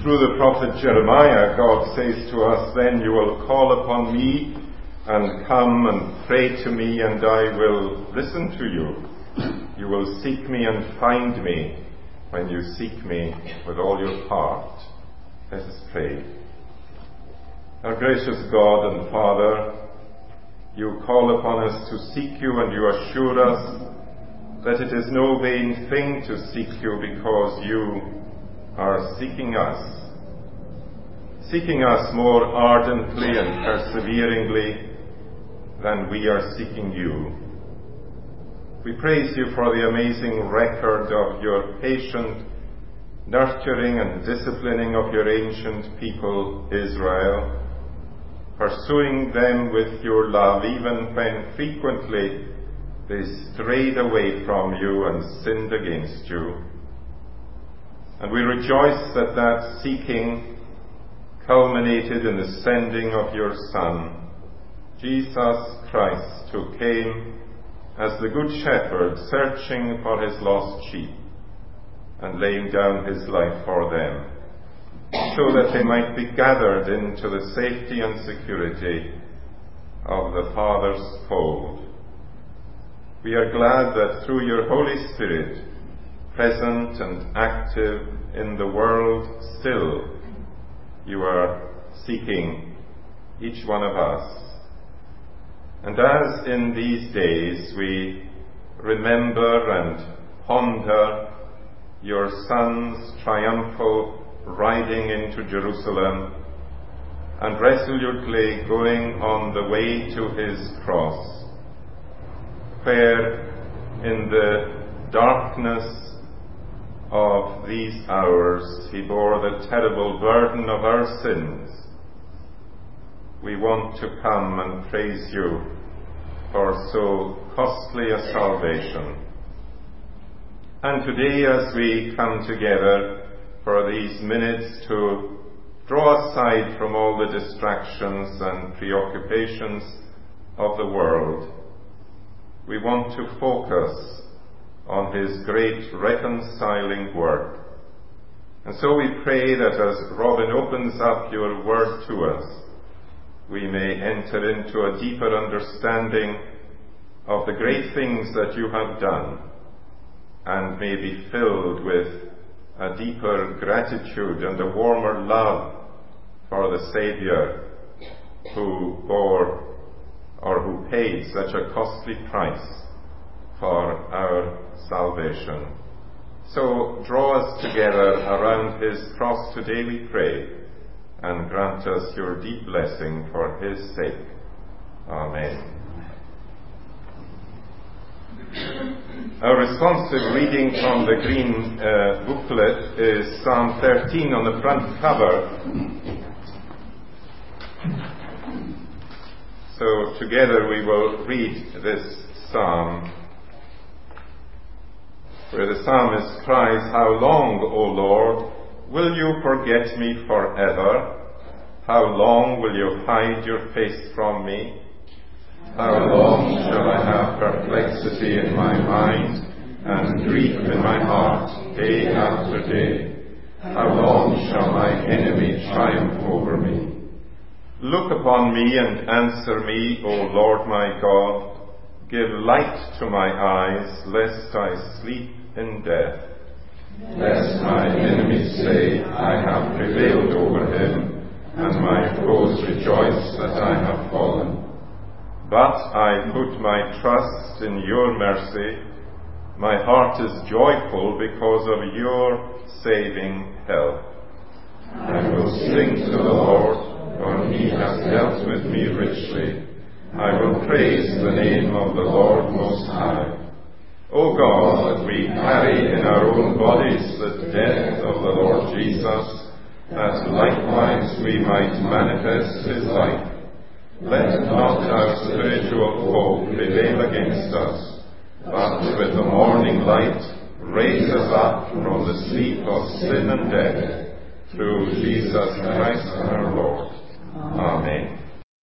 Through the prophet Jeremiah, God says to us, "Then you will call upon me and come and pray to me, and I will listen to you. You will seek me and find me when you seek me with all your heart." Let us pray. Our gracious God and Father, you call upon us to seek you, and you assure us that it is no vain thing to seek you, because you are seeking us more ardently and perseveringly than we are seeking you. We praise you for the amazing record of your patient nurturing and disciplining of your ancient people, Israel, pursuing them with your love, even when frequently they strayed away from you and sinned against you. And we rejoice that that seeking culminated in the sending of your Son, Jesus Christ, who came as the Good Shepherd, searching for his lost sheep and laying down his life for them, so that they might be gathered into the safety and security of the Father's fold. We are glad that through your Holy Spirit, present and active in the world still, you are seeking each one of us. And as in these days we remember and ponder your Son's triumphal riding into Jerusalem and resolutely going on the way to his cross, where in the darkness of these hours he bore the terrible burden of our sins, we want to come and praise you for so costly a salvation. And today, as we come together for these minutes to draw aside from all the distractions and preoccupations of the world, we want to focus on his great reconciling work. And so we pray that as Robin opens up your word to us, we may enter into a deeper understanding of the great things that you have done, and may be filled with a deeper gratitude and a warmer love for the Saviour who bore or who paid such a costly price for our salvation. So draw us together around his cross today, we pray, and grant us your deep blessing for his sake. Amen. Our responsive reading from the green booklet is Psalm 13 on the front cover. So together we will read this psalm, where the psalmist cries, "How long, O Lord, will you forget me forever? How long will you hide your face from me? How long shall I have perplexity in my mind and grief in my heart day after day? How long shall my enemy triumph over me? Look upon me and answer me, O Lord my God. Give light to my eyes, lest I sleep in death. Lest my enemies say, I have prevailed over him, and my foes rejoice that I have fallen. But I put my trust in your mercy. My heart is joyful because of your saving help. I will sing to the Lord, for he has dealt with me richly. I will praise the name of the Lord Most High. O God, that we carry in our own bodies the death of the Lord Jesus, that likewise we might manifest his life. Let not our spiritual foe prevail against us, but with the morning light raise us up from the sleep of sin and death, through Jesus Christ our Lord. Amen.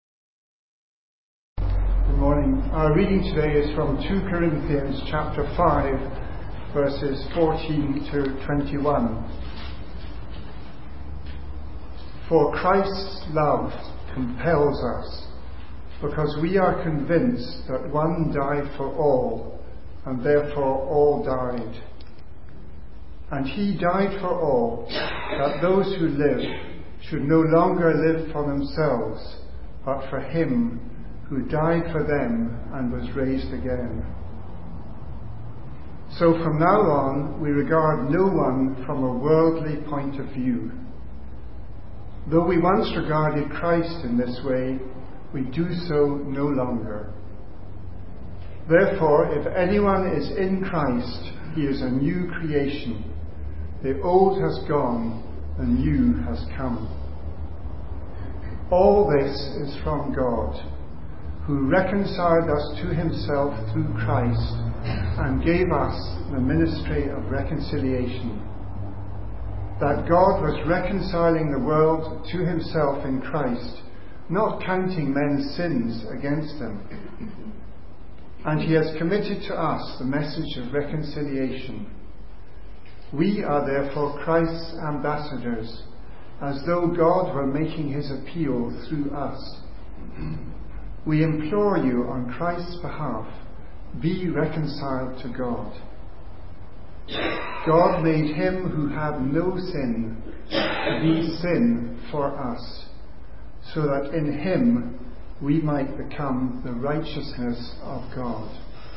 Good morning. Our reading today is from 2 Corinthians chapter 5, verses 14 to 21. For Christ's love compels us, because we are convinced that one died for all, and therefore all died. And he died for all, that those who live should no longer live for themselves, but for him who died for them and was raised again. So from now on, we regard no one from a worldly point of view. Though we once regarded Christ in this way, we do so no longer. Therefore, if anyone is in Christ, he is a new creation. The old has gone, the new has come. All this is from God, who reconciled us to himself through Christ and gave us the ministry of reconciliation. That God was reconciling the world to himself in Christ, not counting men's sins against them. And he has committed to us the message of reconciliation. We are therefore Christ's ambassadors, as though God were making his appeal through us. We implore you on Christ's behalf, be reconciled to God. God made him who had no sin to be sin for us, so that in him we might become the righteousness of God.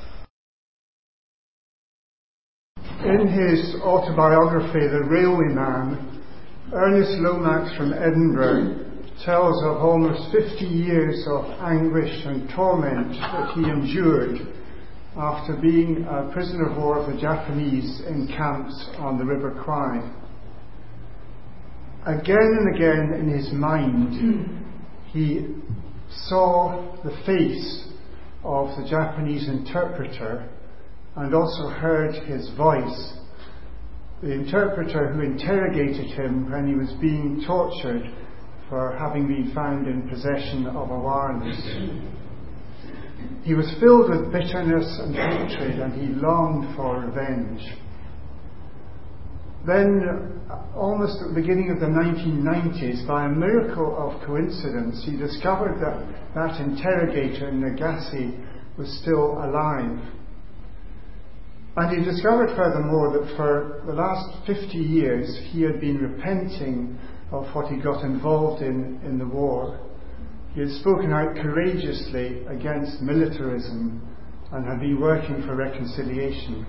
In his autobiography, The Railway Man, Ernest Lomax from Edinburgh tells of almost 50 years of anguish and torment that he endured after being a prisoner of war of the Japanese in camps on the River Kwai. Again and again in his mind, he saw the face of the Japanese interpreter and also heard his voice, the interpreter who interrogated him when he was being tortured for having been found in possession of a wireless. He was filled with bitterness and hatred, and he longed for revenge. Then, almost at the beginning of the 1990s, by a miracle of coincidence, he discovered that that interrogator, Nagase, was still alive. And he discovered furthermore that for the last 50 years he had been repenting of what he got involved in the war. He had spoken out courageously against militarism and had been working for reconciliation.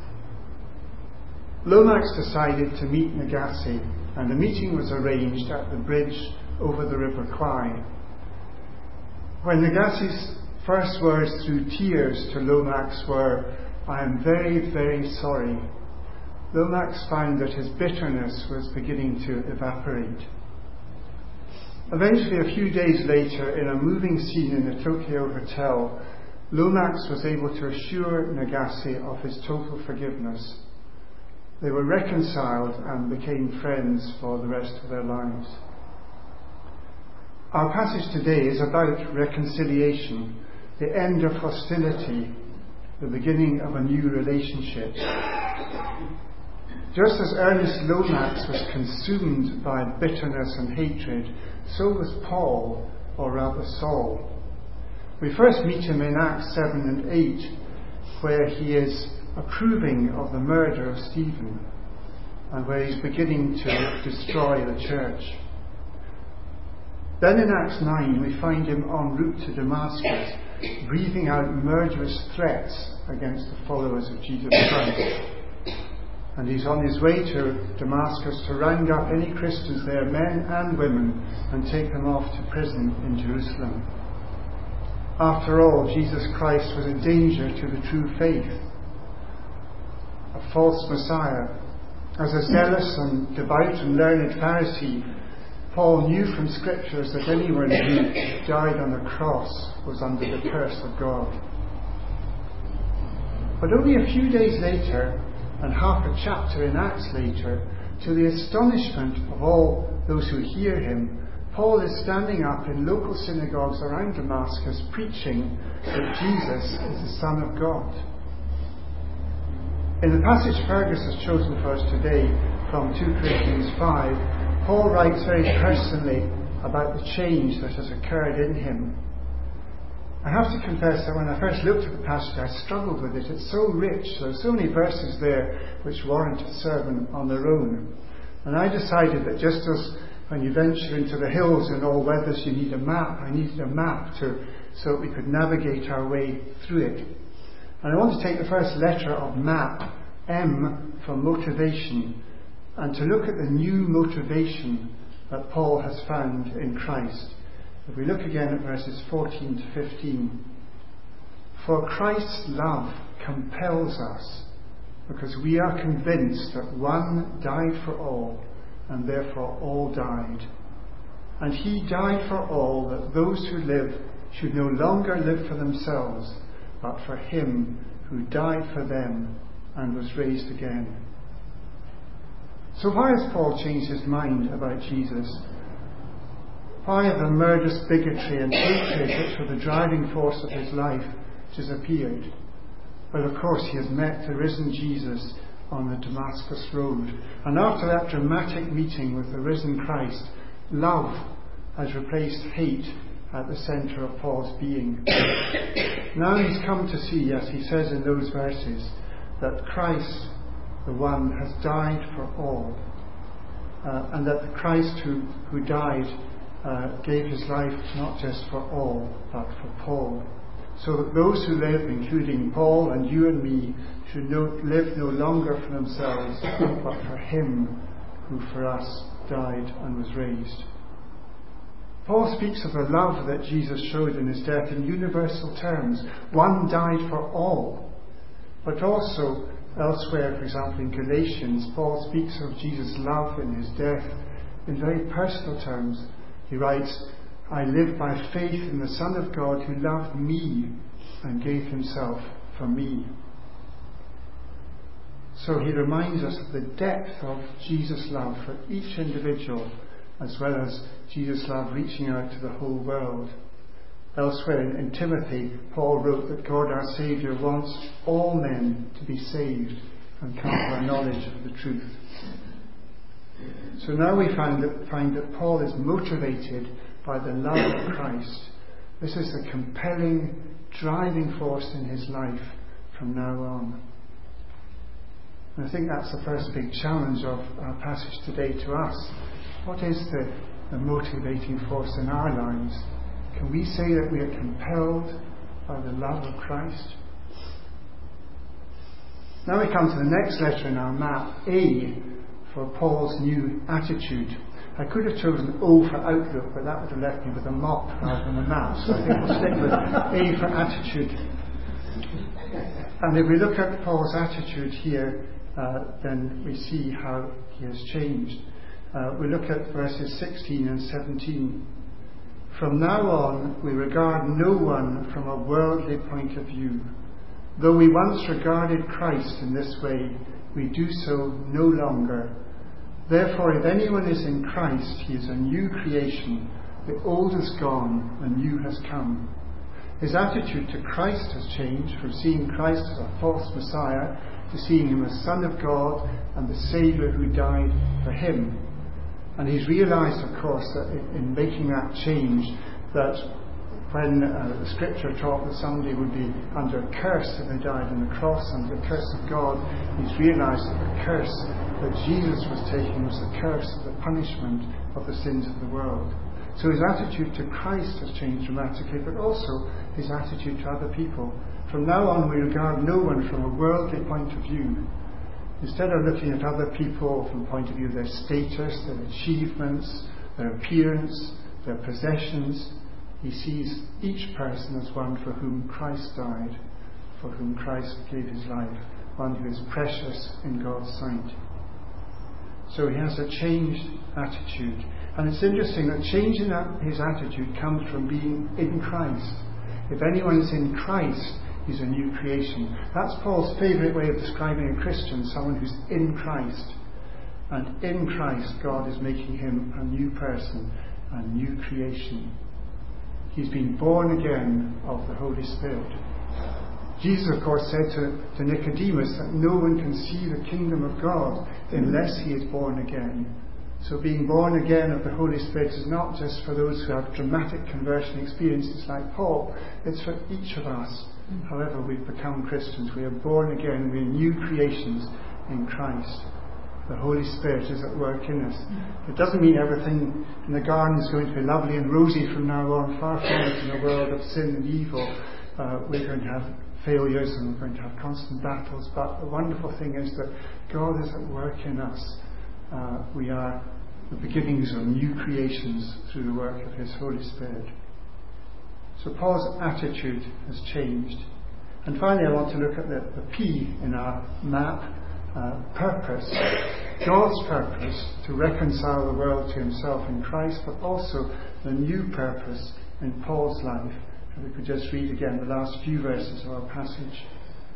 Lomax decided to meet Nagase, and a meeting was arranged at the bridge over the River Kwai. When Nagase's first words through tears to Lomax were, "I am very, very sorry," Lomax found that his bitterness was beginning to evaporate. Eventually, a few days later, in a moving scene in a Tokyo hotel, Lomax was able to assure Nagase of his total forgiveness. They were reconciled and became friends for the rest of their lives. Our passage today is about reconciliation, the end of hostility, the beginning of a new relationship. Just as Ernest Lomax was consumed by bitterness and hatred, so was Paul, or rather Saul. We first meet him in Acts 7 and 8, where he is approving of the murder of Stephen, and where he's beginning to destroy the church. Then in Acts 9 we find him en route to Damascus, breathing out murderous threats against the followers of Jesus Christ. And he's on his way to Damascus to round up any Christians there, men and women, and take them off to prison in Jerusalem. After all, Jesus Christ was a danger to the true faith, a false Messiah. As a zealous and devout and learned Pharisee, Paul knew from Scriptures that anyone who died on a cross was under the curse of God. But only a few days later, and half a chapter in Acts later, to the astonishment of all those who hear him, Paul is standing up in local synagogues around Damascus preaching that Jesus is the Son of God. In the passage Fergus has chosen for us today from 2 Corinthians 5, Paul writes very personally about the change that has occurred in him. I have to confess that when I first looked at the passage, I struggled with it. It's so rich. There are so many verses there which warrant a sermon on their own. And I decided that just as when you venture into the hills in all weathers, you need a map, I needed a map so that we could navigate our way through it. And I want to take the first letter of map, M, for motivation, and to look at the new motivation that Paul has found in Christ. If we look again at verses 14 to 15. For Christ's love compels us, because we are convinced that one died for all, and therefore all died. And he died for all, that those who live should no longer live for themselves, but for him who died for them and was raised again. So why has Paul changed his mind about Jesus? Why have the murderous bigotry and hatred which were the driving force of his life disappeared? Well, of course, he has met the risen Jesus on the Damascus Road. And after that dramatic meeting with the risen Christ, love has replaced hate at the centre of Paul's being. Now he's come to see, as he says in those verses, that Christ, the one, has died for all. And that the Christ who died gave his life not just for all, but for Paul. So that those who live, including Paul and you and me, should live no longer for themselves, but for him who for us died and was raised. Paul speaks of the love that Jesus showed in his death in universal terms. One died for all. But also, elsewhere, for example in Galatians, Paul speaks of Jesus' love in his death in very personal terms. He writes, I live by faith in the Son of God who loved me and gave himself for me. So he reminds us of the depth of Jesus' love for each individual, as well as Jesus' love reaching out to the whole world. Elsewhere in Timothy, Paul wrote that God our Saviour wants all men to be saved and come to a knowledge of the truth. So now we find that Paul is motivated by the love of Christ. This is the compelling, driving force in his life from now on. And I think that's the first big challenge of our passage today to us. What is the motivating force in our lives? Can we say that we are compelled by the love of Christ? Now we come to the next letter in our map, A, for Paul's new attitude. I could have chosen O for outlook, but that would have left me with a mop rather than a map, so I think we'll stick with A for attitude. And if we look at Paul's attitude here, then we see how he has changed. We look at verses 16 and 17. From now on, we regard no one from a worldly point of view. Though we once regarded Christ in this way, we do so no longer. Therefore, if anyone is in Christ, he is a new creation. The old is gone, and new has come. His attitude to Christ has changed from seeing Christ as a false Messiah to seeing him as Son of God and the Saviour who died for him. And he's realised, of course, that in making that change, that when the Scripture taught that somebody would be under a curse if they died on the cross, under the curse of God, he's realised that the curse that Jesus was taking was the curse of the punishment of the sins of the world. So his attitude to Christ has changed dramatically, but also his attitude to other people. From now on, we regard no one from a worldly point of view. Instead of looking at other people from the point of view of their status, their achievements, their appearance, their possessions, he sees each person as one for whom Christ died, for whom Christ gave his life, one who is precious in God's sight. So he has a changed attitude. And it's interesting that changing his attitude comes from being in Christ. If anyone is in Christ, he's a new creation. That's Paul's favourite way of describing a Christian, someone who's in Christ. And in Christ, God is making him a new person, a new creation. He's been born again of the Holy Spirit. Jesus, of course, said to Nicodemus that no one can see the kingdom of God unless he is born again. So being born again of the Holy Spirit is not just for those who have dramatic conversion experiences like Paul, it's for each of us. However we've become Christians, we are born again, we are new creations in Christ. The Holy Spirit is at work in us. It doesn't mean everything in the garden is going to be lovely and rosy from now on, far from it. In a world of sin and evil, we're going to have failures and we're going to have constant battles, but the wonderful thing is that God is at work in us. We are the beginnings of new creations through the work of His Holy Spirit. So Paul's attitude has changed. And finally I want to look at the P in our map, purpose. God's purpose to reconcile the world to Himself in Christ, but also the new purpose in Paul's life. And we could just read again the last few verses of our passage.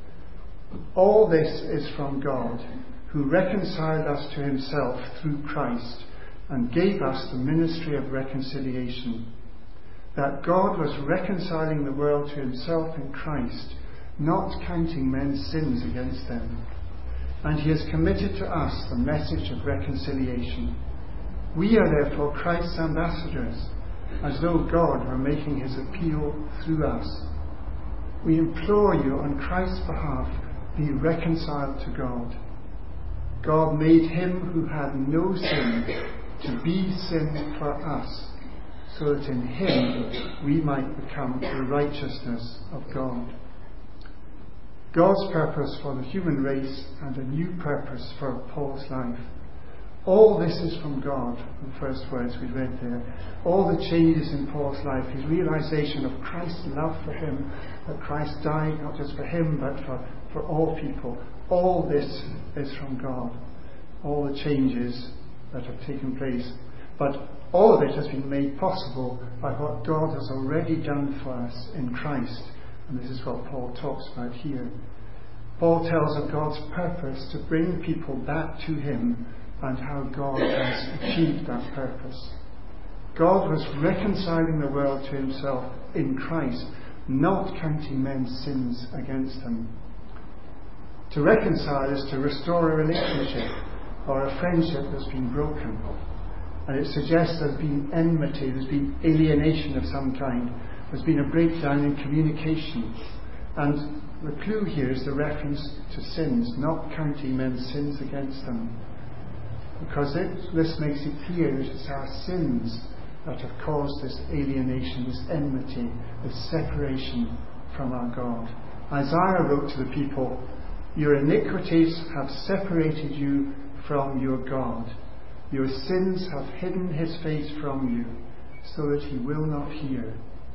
All this is from God, who reconciled us to Himself through Christ and gave us the ministry of reconciliation. That God was reconciling the world to Himself in Christ, not counting men's sins against them. And He has committed to us the message of reconciliation. We are therefore Christ's ambassadors, as though God were making His appeal through us. We implore you on Christ's behalf, be reconciled to God. God made Him who had no sin to be sin for us, so that in Him we might become the righteousness of God. God's purpose for the human race and a new purpose for Paul's life. All this is from God, the first words we read there. All the changes in Paul's life, his realization of Christ's love for him, that Christ died not just for him but for all people. All this is from God. All the changes that have taken place. But all of it has been made possible by what God has already done for us in Christ. And this is what Paul talks about here. Paul tells of God's purpose to bring people back to Him and how God has achieved that purpose. God was reconciling the world to Himself in Christ, not counting men's sins against them. To reconcile is to restore a relationship or a friendship that's been broken. And it suggests there's been enmity, there's been alienation of some kind, there's been a breakdown in communication. And the clue here is the reference to sins, not counting men's sins against them. Because this makes it clear that it's our sins that have caused this alienation, this enmity, this separation from our God. Isaiah wrote to the people, "Your iniquities have separated you from your God. Your sins have hidden His face from you, so that He will not hear."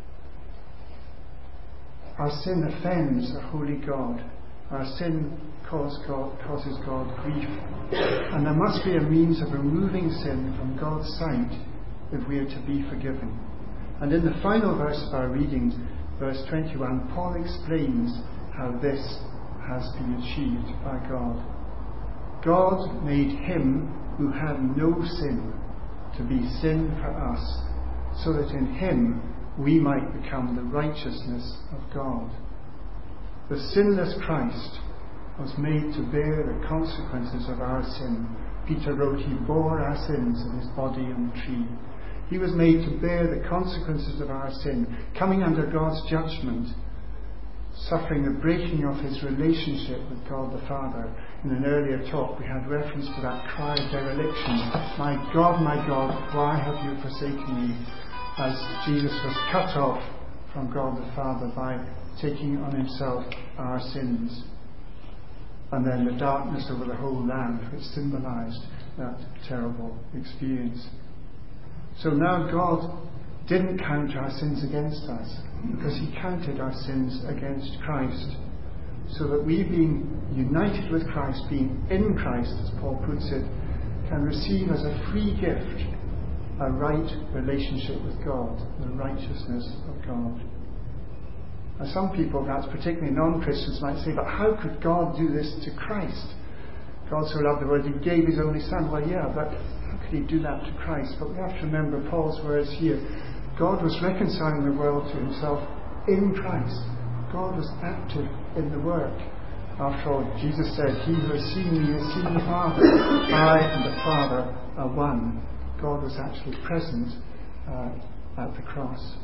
Our sin offends a holy God. Our sin causes God grief. And there must be a means of removing sin from God's sight if we are to be forgiven. And in the final verse of our reading, verse 21, Paul explains how this has been achieved by God. God made Him who had no sin to be sin for us, so that in Him we might become the righteousness of God. The sinless Christ was made to bear the consequences of our sin. Peter wrote, He bore our sins in His body on the tree. He was made to bear the consequences of our sin, coming under God's judgment, suffering the breaking of His relationship with God the Father. In an earlier talk we had reference to that cry of dereliction. My God, why have you forsaken me? As Jesus was cut off from God the Father by taking on Himself our sins. And then the darkness over the whole land, which symbolized that terrible experience. So now God didn't count our sins against us, because He counted our sins against Christ, so that we, being united with Christ, being in Christ, as Paul puts it, can receive as a free gift a right relationship with God, the righteousness of God. Now some people, perhaps particularly non-Christians, might say, but how could God do this to Christ? God so loved the world, He gave His only Son. Well, yeah, but how could He do that to Christ? But we have to remember Paul's words here. God was reconciling the world to Himself in Christ. God was active in the work. After all, Jesus said, He who has seen me has seen the Father. I and the Father are one. God was actually present at the cross.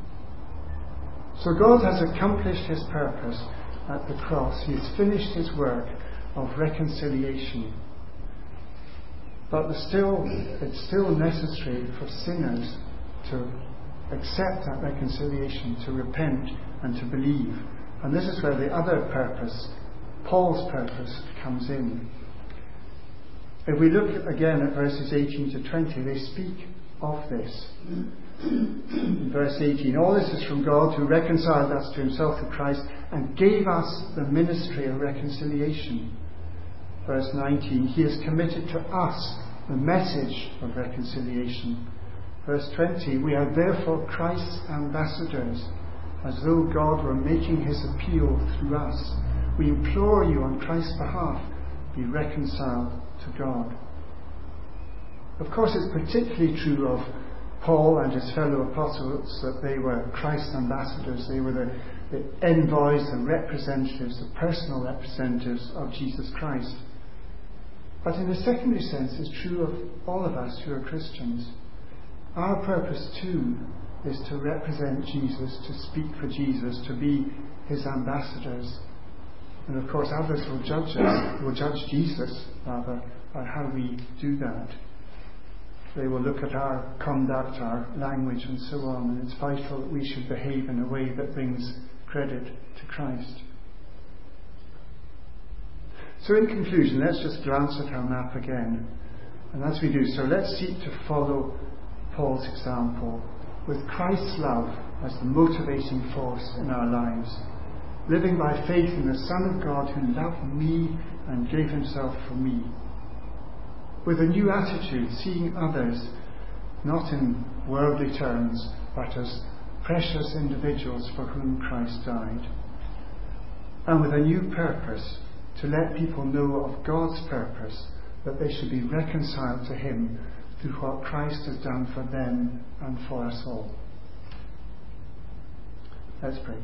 So God has accomplished his purpose at the cross. He has finished his work of reconciliation. But it's still necessary for sinners to accept that reconciliation, to repent and to believe. And this is where the other purpose, Paul's purpose, comes in. If we look again at verses 18 to 20, they speak of this. In verse 18, all this is from God, who reconciled us to himself through Christ and gave us the ministry of reconciliation. Verse 19, he has committed to us the message of reconciliation. Verse 20, we are therefore Christ's ambassadors, as though God were making his appeal through us. We implore you on Christ's behalf, be reconciled to God. Of course, it's particularly true of Paul and his fellow apostles that they were Christ's ambassadors. They were the envoys, the representatives, the personal representatives of Jesus Christ. But in a secondary sense, it's true of all of us who are Christians. Our purpose too is to represent Jesus, to speak for Jesus, to be his ambassadors. And of course others will judge us, will judge Jesus rather, by how we do that. They will look at our conduct, our language and so on, and it's vital that we should behave in a way that brings credit to Christ. So in conclusion, let's just glance at our map again. And as we do so, let's seek to follow Paul's example, with Christ's love as the motivating force in our lives, living by faith in the Son of God who loved me and gave himself for me. With a new attitude, seeing others not in worldly terms, but as precious individuals for whom Christ died. And with a new purpose, to let people know of God's purpose, that they should be reconciled to him through what Christ has done for them and for us all. Let's pray.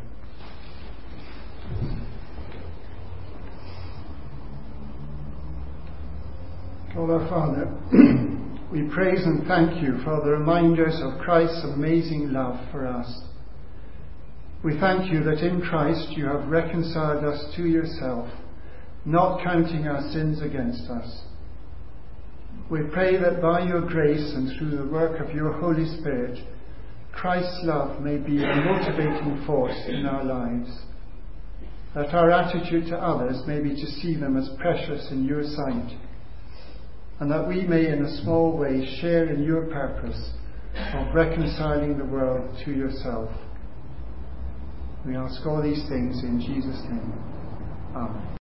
God our Father, we praise and thank you for the reminders of Christ's amazing love for us. We thank you that in Christ you have reconciled us to yourself, not counting our sins against us. We pray that by your grace and through the work of your Holy Spirit, Christ's love may be a motivating force in our lives, that our attitude to others may be to see them as precious in your sight, and that we may in a small way share in your purpose of reconciling the world to yourself. We ask all these things in Jesus' name. Amen.